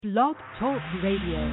Blog Talk Radio.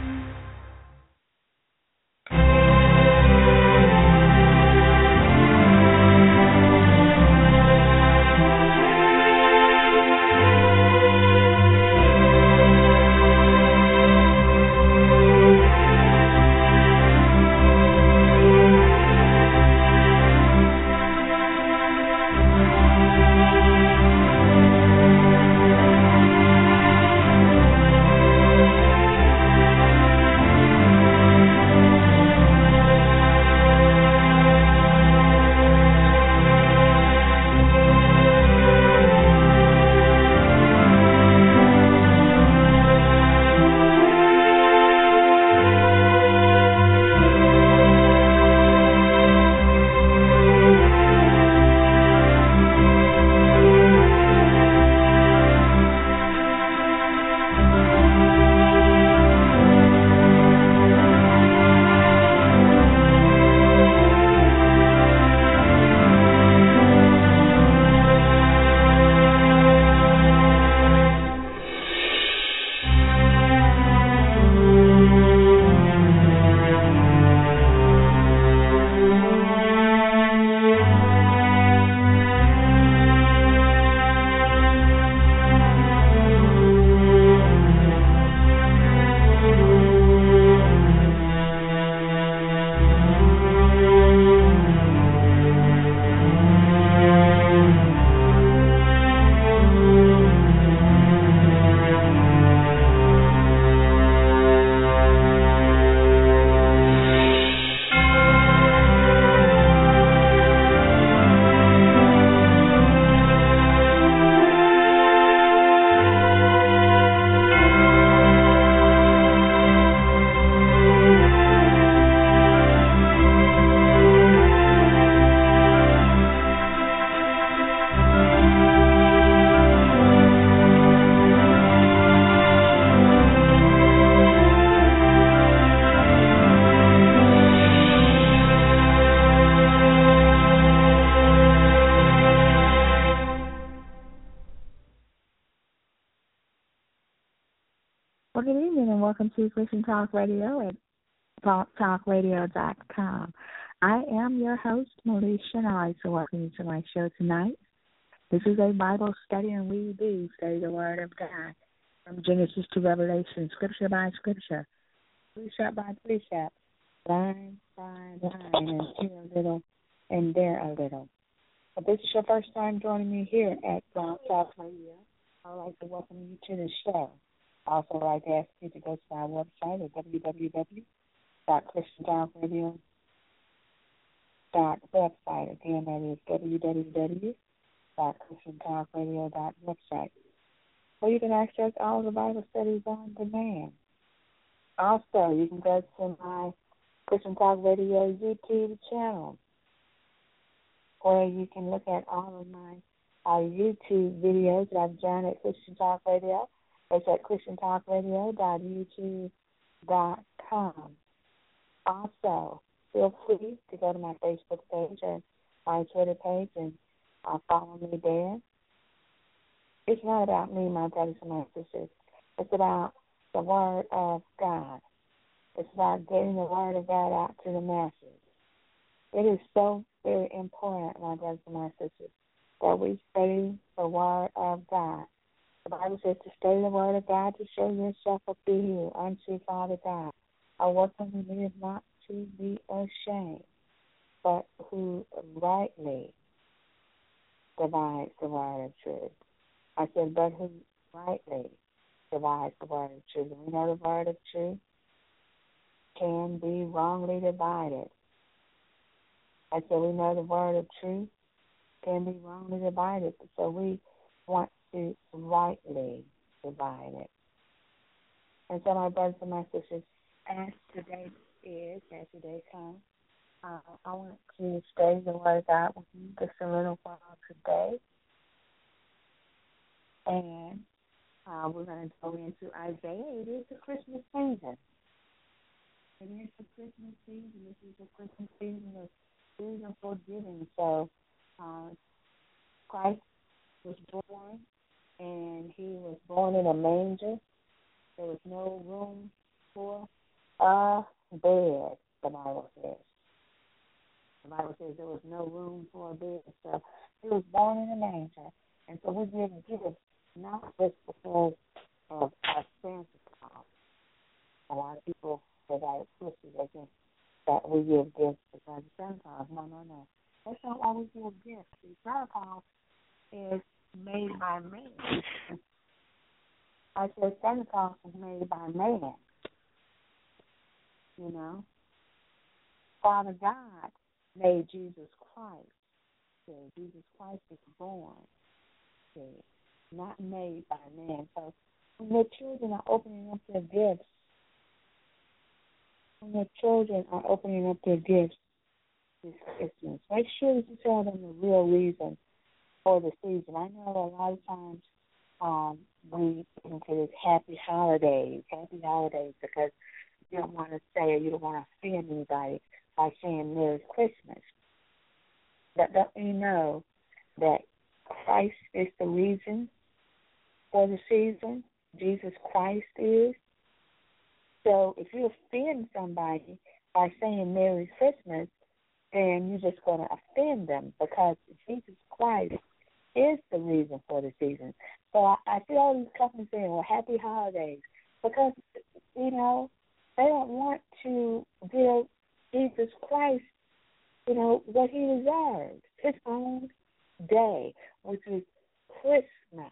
Well, good evening and welcome to Christian Talk Radio at talkradio.com. I am your host, Melissa, and I'd like to welcome you to my show tonight. This is a Bible study, and we do study the Word of God from Genesis to Revelation, scripture by scripture, precept by precept, line by line, and here a little and there a little. If this is your first time joining me here at Talk Radio, I'd like to welcome you to the show. I also like to ask you to go to our website at www.christiantalkradio.website. Again, that is www.christiantalkradio.website, where you can access all of the Bible studies on demand. Also, you can go to my Christian Talk Radio YouTube channel, where you can look at all of my YouTube videos that I've done at Christian Talk Radio. It's at christiantalkradio.youtube.com. Also, feel free to go to my Facebook page or my Twitter page and follow me there. It's not about me, my brothers and my sisters. It's about the Word of God. It's about getting the Word of God out to the masses. It is so very important, my brothers and my sisters, that we study the Word of God. The Bible says to study the Word of God, to show yourself approved unto Father God, a workman who needs not to be ashamed, but who rightly divides the word of truth. I said, but who rightly divides the word of truth. We know the word of truth can be wrongly divided. I said, we know the word of truth can be wrongly divided. So we want to rightly divide it. And so, my brothers and my sisters, as today comes, I want to study the Word of God with you just a little while today. And we're going to go into Isaiah. It is the Christmas season. It is the Christmas season. This is the Christmas season of season for giving. So, Christ was born, and he was born in a manger. There was no room for a bed, the Bible says. The Bible says there was no room for a bed. So he was born in a manger. And so we give gifts not just because of our Santa Claus. A lot of people say that it's twisted. They think that we give gifts because of Santa Claus. No, no, no. That's not why we give gifts. See, Santa Claus is made by man. I said Santa Claus is made by man. You know? Father God made Jesus Christ. See, Jesus Christ is born. See, not made by man. So when your children are opening up their gifts, this Christmas, make sure that you tell them the real reason for the season. I know a lot of times we get into this happy holidays, because you don't want to say or you don't want to offend anybody by saying Merry Christmas. But don't you know that Christ is the reason for the season? Jesus Christ is. So if you offend somebody by saying Merry Christmas, then you're just going to offend them because Jesus Christ is the reason for the season. So I see all these companies saying, well, happy holidays, because, you know, they don't want to give Jesus Christ, you know, what he deserves, his own day, which is Christmas.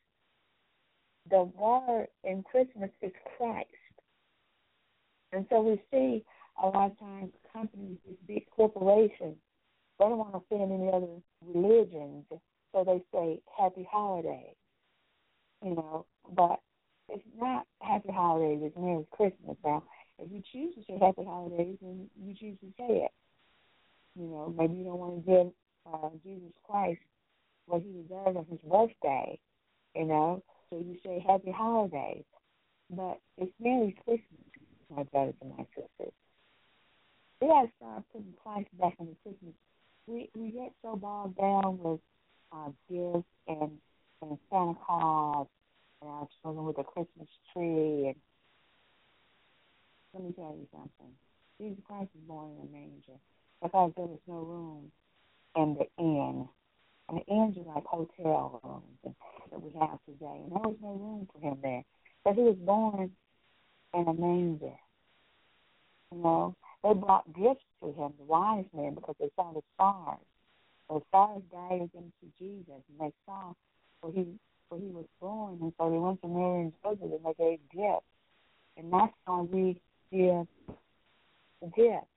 The word in Christmas is Christ. And so we see a lot of times companies, these big corporations, they don't want to offend any other religions, so they say happy holidays, you know, but it's not happy holidays, it's Merry Christmas. Now, if you choose to say happy holidays, then you choose to say it. You know, maybe you don't want to give Jesus Christ what he deserves on his birthday, you know, so you say happy holidays. But it's Merry Christmas, my brothers and my sisters. We got to start putting Christ back in the Christmas. We get so bogged down with gifts and Santa Claus and our children with a Christmas tree. And let me tell you something. Jesus Christ was born in a manger because there was no room in the inn. And the inns are like hotel rooms that we have today. And there was no room for him there. But he was born in a manger. You know, they brought gifts to him, the wise men, because they saw the stars. The stars guided them to Jesus, and they saw where he was born. And so they went to Mary and Joseph, and they gave gifts. And that's how we give gifts,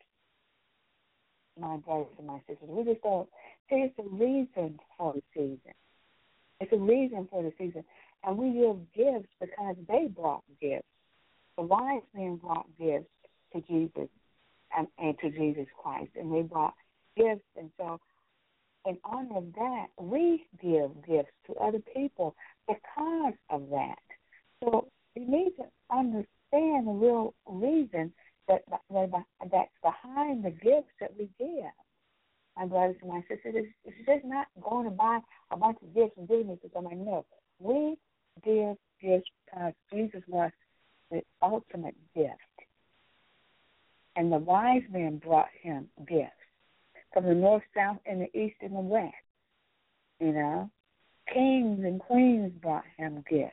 my brothers and my sisters. We just don't see it's a reason for the season. It's a reason for the season. And we give gifts because they brought gifts. The wise men brought gifts to Jesus and to Jesus Christ, and they brought gifts. And so in honor of that, we give gifts to other people because of that. So you need to understand the real reason that's behind the gifts that we give. My brothers and my sisters, it's just not going to buy a bunch of gifts and giving it to somebody. No, we give gifts because Jesus was the ultimate gift. And the wise men brought him gifts from the north, south, and the east, and the west. You know, kings and queens brought him gifts.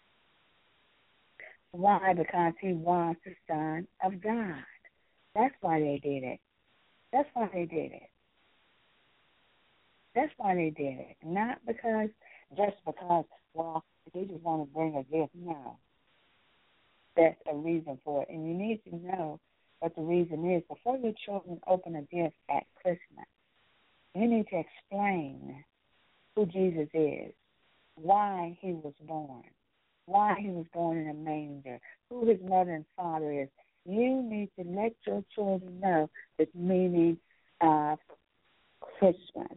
Why? Because he was the Son of God. That's why they did it. That's why they did it. That's why they did it. Not because, just because, well, they just want to bring a gift. No. That's a reason for it. And you need to know what the reason is. Before your children open a gift at Christmas, you need to explain who Jesus is, why he was born, why he was born in a manger, who his mother and father is. You need to let your children know the meaning of Christmas.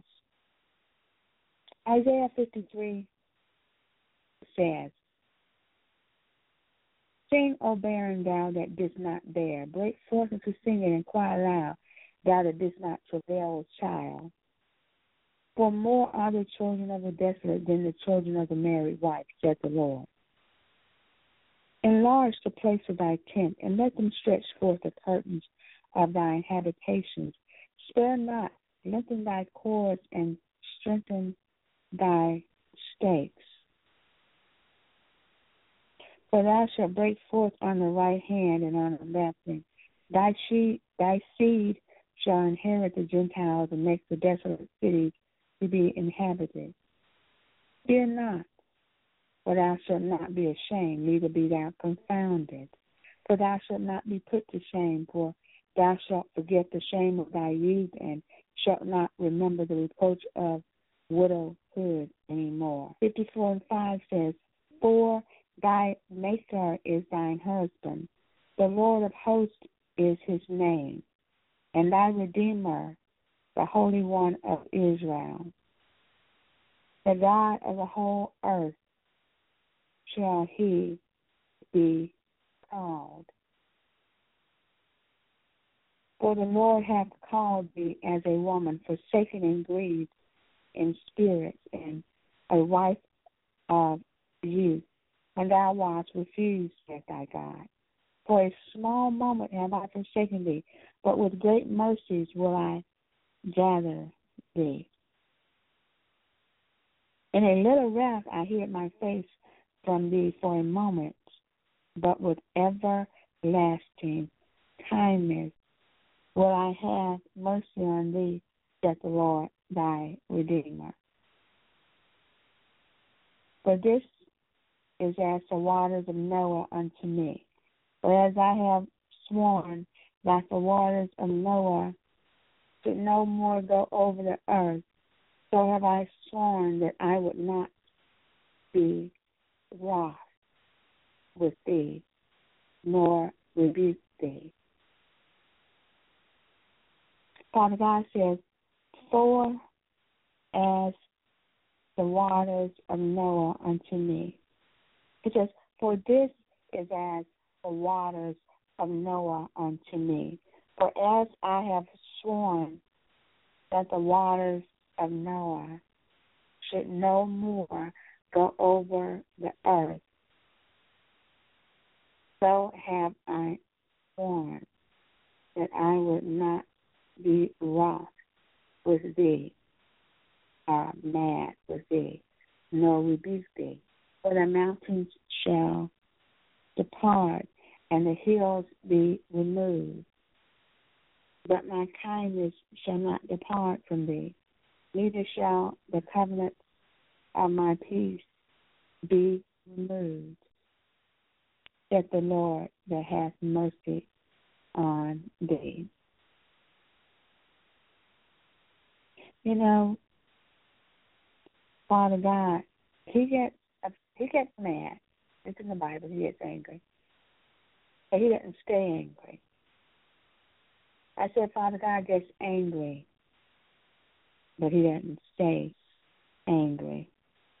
Isaiah 53 says, "Sing, O barren, thou that didst not bear. Break forth into singing and cry aloud, thou that didst not travail a child. For more are the children of the desolate than the children of the married wife, saith the Lord." Enlarge the place of thy tent, and let them stretch forth the curtains of thine habitations. Spare not, lengthen thy cords, and strengthen thy stakes. For thou shalt break forth on the right hand and on the left, and thy seed shall inherit the Gentiles and make the desolate cities to be inhabited. Fear not, for thou shalt not be ashamed, neither be thou confounded. For thou shalt not be put to shame, for thou shalt forget the shame of thy youth, and shalt not remember the reproach of widowhood anymore. 54:5 says, For thy Maker is thine husband, the Lord of hosts is his name, and thy Redeemer, the Holy One of Israel. The God of the whole earth shall he be called. For the Lord hath called thee as a woman forsaken and grieved in spirit, and a wife of youth, and thou wast refused, saith thy God. For a small moment have I forsaken thee, but with great mercies will I gather thee. In a little wrath I hid my face from thee for a moment, but with everlasting kindness will I have mercy on thee, saith the Lord thy Redeemer. For this is as the waters of Noah unto me. For as I have sworn that the waters of Noah should no more go over the earth, so have I sworn that I would not be wroth with thee, nor rebuke thee. Father God says, For as the waters of Noah unto me. It says, For this is as the waters of Noah unto me. For as I have sworn that the waters of Noah should no more go over the earth, so have I sworn that I would not be wroth with thee, or mad with thee, nor rebuke thee. For the mountains shall depart, and the hills be removed. But my kindness shall not depart from thee, neither shall the covenant of my peace be removed, saith the Lord that hath mercy on thee. You know, Father God, he gets mad. It's in the Bible. He gets angry. But he doesn't stay angry. I said, Father God gets angry, but he doesn't stay angry.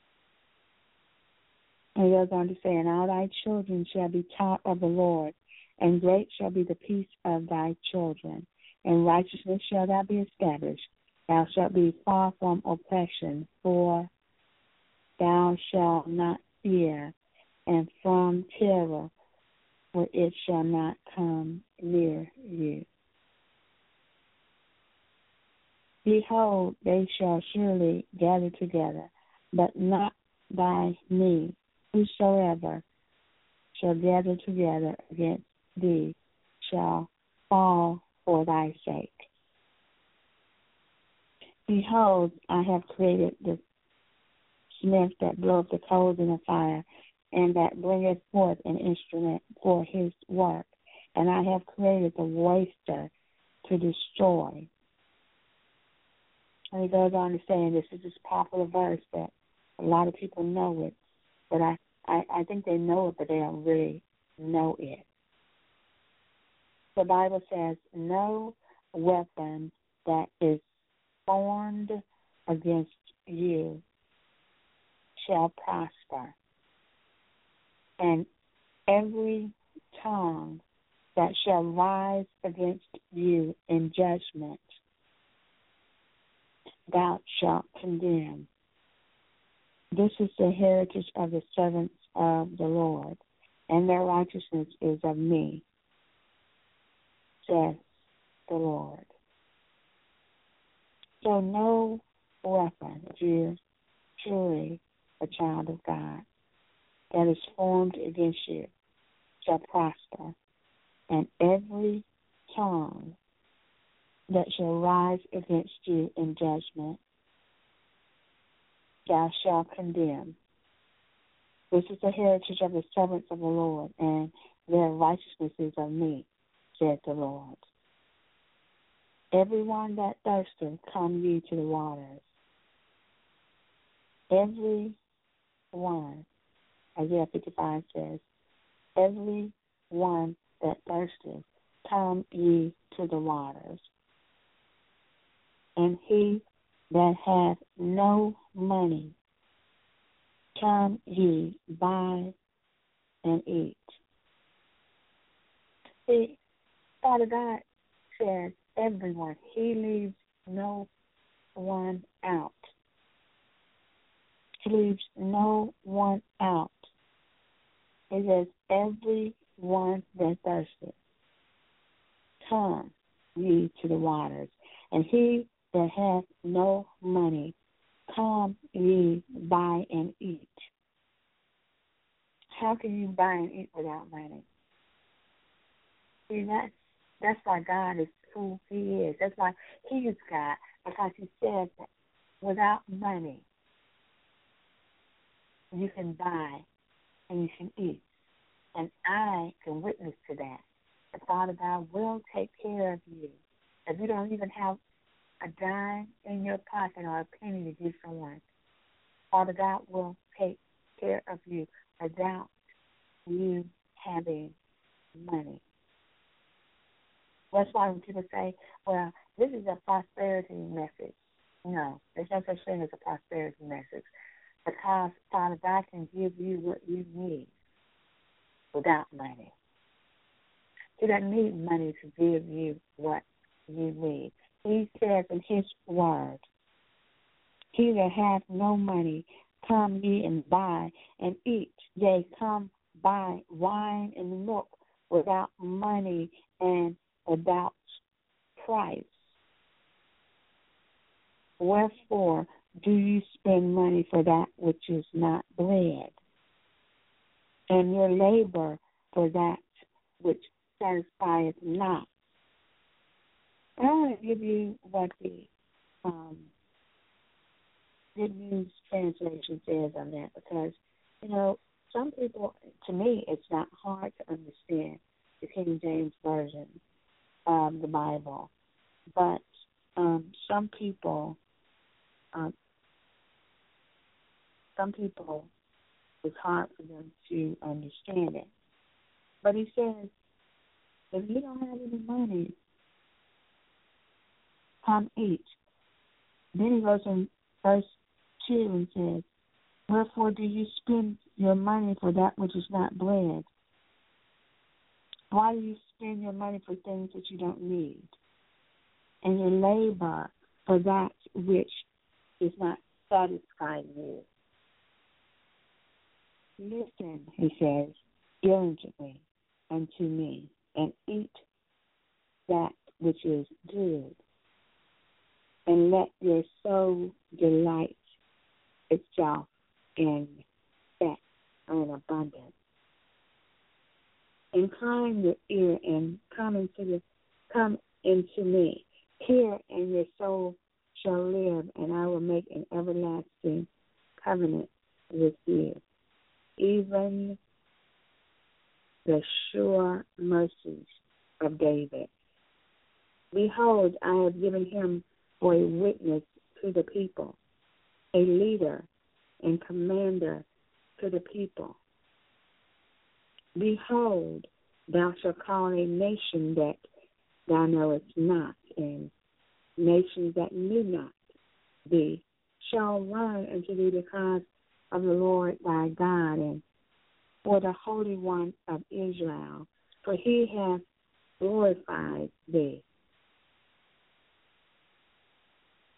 And he goes on to say, And all thy children shall be taught of the Lord, and great shall be the peace of thy children. In righteousness shall thou be established. Thou shalt be far from oppression, for thou shalt not fear, and from terror, for it shall not come near you. Behold, they shall surely gather together, but not by me. Whosoever shall gather together against thee shall fall for thy sake. Behold, I have created the smith that bloweth the coals in the fire, and that bringeth forth an instrument for his work. And I have created the waster to destroy. And he goes on to say, and this is this popular verse that a lot of people know it, but I think they know it, but they don't really know it. The Bible says, no weapon that is formed against you shall prosper, and every tongue that shall rise against you in judgment thou shalt condemn. This is the heritage of the servants of the Lord, and their righteousness is of me, says the Lord. So no weapon, if you're truly a child of God, that is formed against you shall prosper, and every tongue that shall rise against you in judgment thou shalt condemn. This is the heritage of the servants of the Lord, and their righteousness is of me, said the Lord. Everyone that thirsteth, come ye to the waters. Every one, Isaiah 55 says, every one that thirsteth, come ye to the waters. And he that hath no money, come ye, buy and eat. See, Father God says everyone. He leaves no one out. He leaves no one out. He says, everyone that thirsteth, come ye to the waters. And he that hath no money, come ye, buy and eat. How can you buy and eat without money? See, that's why God is who he is. That's why he is God, because he said that without money, you can buy and you can eat. And I can witness to that. The Father God will take care of you. If you don't even have a dime in your pocket or a penny to give someone, Father God will take care of you without you having money. That's why when people say, well, this is a prosperity message. No, there's no such thing as a prosperity message, because Father God can give you what you need without money. He doesn't need money to give you what you need. He says in his word, he that hath no money, come ye and buy and eat. Yea, come buy wine and milk without money and without price. Wherefore do you spend money for that which is not bread, and your labor for that which satisfieth not? I want to give you what the Good News Translation says on that, because, some people, to me, it's not hard to understand the King James Version of the Bible, but some people, it's hard for them to understand it. But he says, if you don't have any money, come eat. Then he goes in verse 2 and says, wherefore do you spend your money for that which is not bread? Why do you spend your money for things that you don't need, and your labor for that which is not satisfying you? Listen, he says, diligently unto me, and eat that which is good, and let your soul delight itself in fat and abundance. Incline your ear and come into me. Hear, and your soul shall live, and I will make an everlasting covenant with you, even the sure mercies of David. Behold, I have given him for a witness to the people, a leader and commander to the people. Behold, thou shalt call a nation that thou knowest not, and nations that knew not thee shall run unto thee because of the Lord thy God, and for the Holy One of Israel, for he hath glorified thee.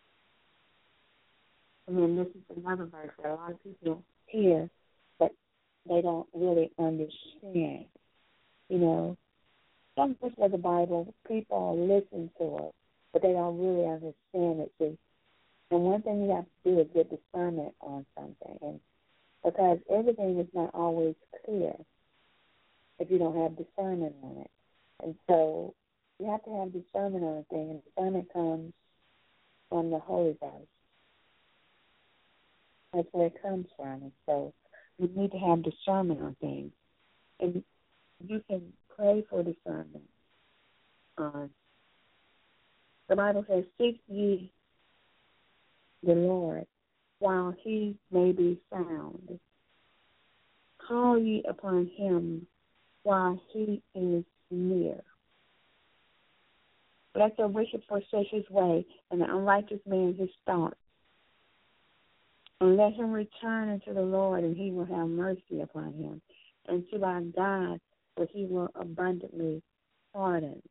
And then this is another verse that a lot of people hear, but they don't really understand. You know, some parts of the Bible, people listen to it, but they don't really understand it. See, and one thing you have to do is get discernment on something, and because everything is not always clear if you don't have discernment on it. And so you have to have discernment on a thing, and discernment comes from the Holy Ghost. That's where it comes from. And so you need to have discernment on things. And you can pray for discernment. The Bible says, seek ye the Lord while he may be found. Call ye upon him while he is near. Let the wicked forsake his way, and the unrighteous man his thoughts. And let him return unto the Lord, and he will have mercy upon him. And to our God, for he will abundantly pardon.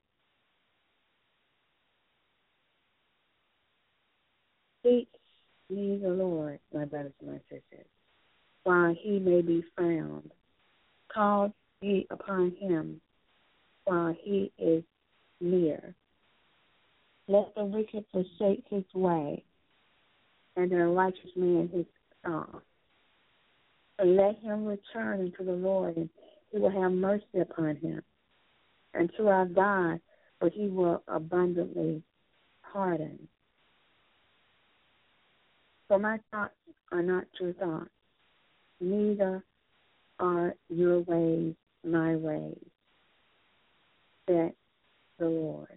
Seek ye the Lord, my brothers and my sisters, while he may be found. Call ye upon him while he is near. Let the wicked forsake his way, and the righteous man his thoughts. And let him return unto the Lord, and he will have mercy upon him. And to our God, for he will abundantly pardon. For my thoughts are not your thoughts, neither are your ways my ways, said the Lord.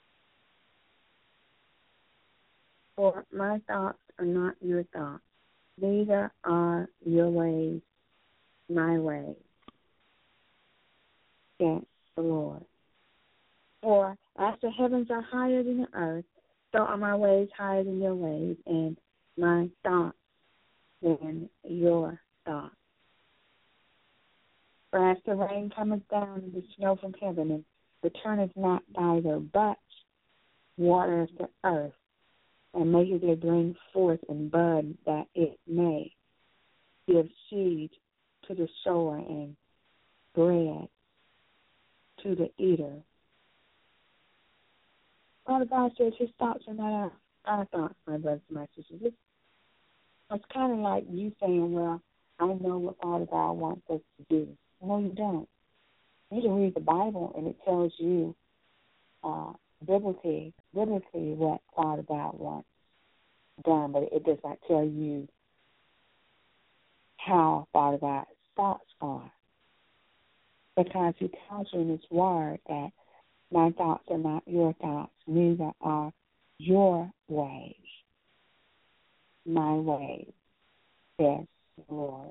For my thoughts are not your thoughts, neither are your ways my ways, said the Lord. For as the heavens are higher than the earth, so are my ways higher than your ways, and my thoughts than your thoughts. For as the rain cometh down and the snow from heaven, and returneth not thither, but watereth the earth, and maketh it bring forth and bud, that it may give seed to the sower and bread to the eater. Father God says his thoughts are not our thoughts, my brothers and my sisters. It's kind of like you saying, well, I know what Father God wants us to do. No, you don't. You can read the Bible, and it tells you biblically what Father God wants done, but it does not tell you how Father God's thoughts are. Because he tells you in his word that my thoughts are not your thoughts, neither are your ways my ways, says the Lord.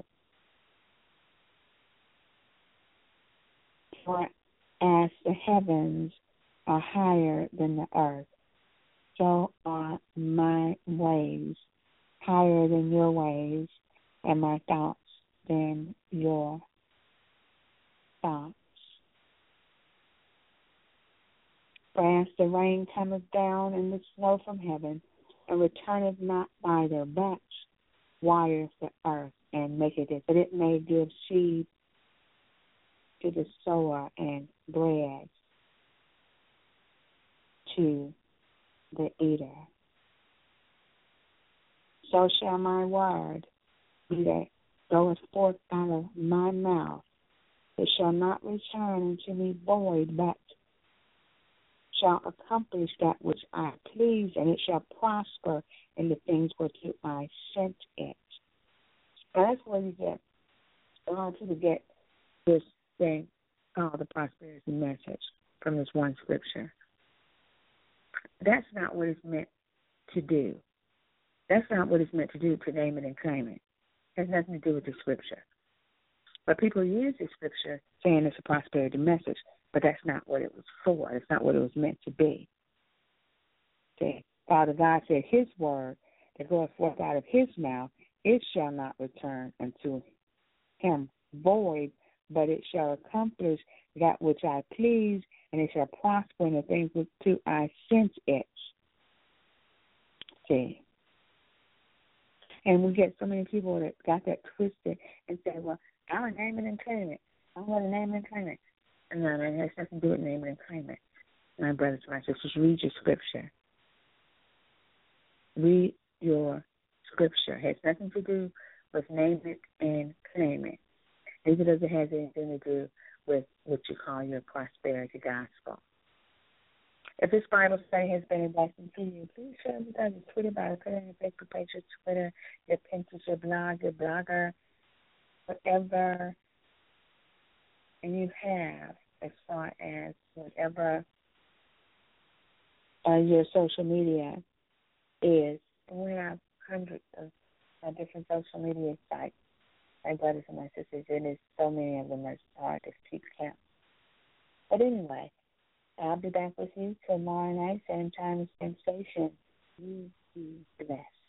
For as the heavens are higher than the earth, so are my ways higher than your ways, and my thoughts than your thoughts. For as the rain cometh down and the snow from heaven, and returneth not thither, but watereth the earth, and maketh it, that it may give seed to the sower and bread to the eater. So shall my word be that goeth forth out of my mouth. It shall not return unto me void, but shall accomplish that which I please, and it shall prosper in the things whereto I sent it. And that's where you get, a lot of people get this thing called the prosperity message from this one scripture. That's not what it's meant to do. That's not what it's meant to do, to name it and claim it. It has nothing to do with the scripture. But people use the scripture saying it's a prosperity message, but that's not what it was for. It's not what it was meant to be. See, Father God said his word that goeth forth out of his mouth, it shall not return unto him void, but it shall accomplish that which I please, and it shall prosper in the things whereto I sent it. See. And we get so many people that got that twisted and say, well, I would name it and claim it. I'm going to name it and claim it. No, it has nothing to do with name it and claim it. My brothers and my sisters, read your scripture. Read your scripture. It has nothing to do with name it and claim it. Neither does it have anything to do with what you call your prosperity gospel. If this Bible study has been a blessing to you, please share it with others. Twitter about it. Put it on your Facebook page, your Twitter, your Pinterest, your blog, your blogger, whatever you have as far as whatever your social media is. And we have hundreds of different social media sites. My brothers and my sisters, it is so many of them, it's hard to keep count. But anyway, I'll be back with you tomorrow night, same time, same station. You be blessed.